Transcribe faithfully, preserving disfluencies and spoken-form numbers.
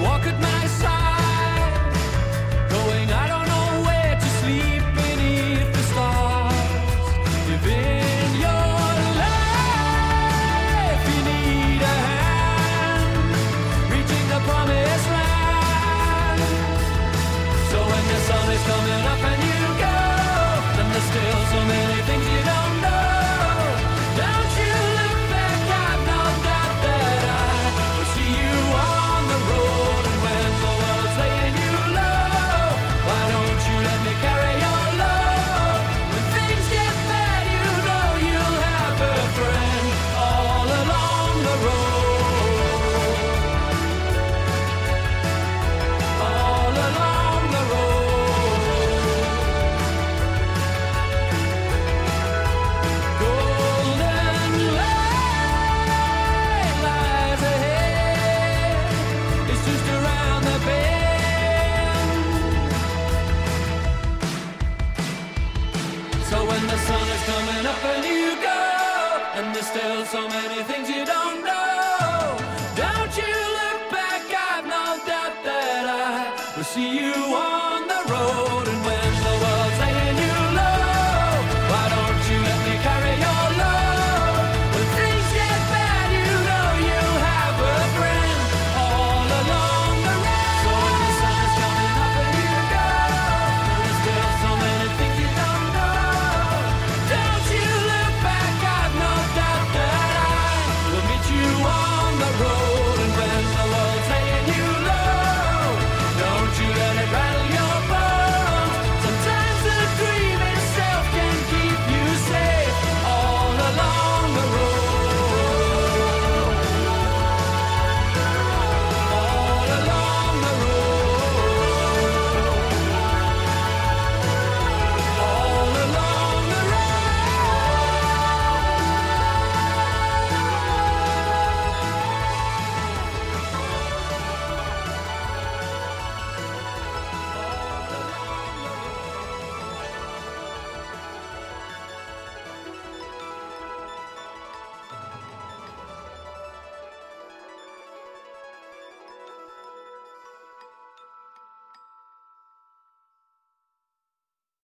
walk at my side, going I don't know where to sleep beneath the stars. If in your life you need a hand, reaching the promised land. So when the sun is coming up and you go, then there's still so many things you don't know. Don't you look back, I've no doubt that I will see you on the road. And when the world's laying you low, why don't you let me carry your load? When things get bad, you know you'll have a friend all along the road. All along the road. Golden light lies ahead. It's just around the bend. So when the sun is coming up and you go, and there's still so many things you don't know, don't you look back, I've no doubt that I will see you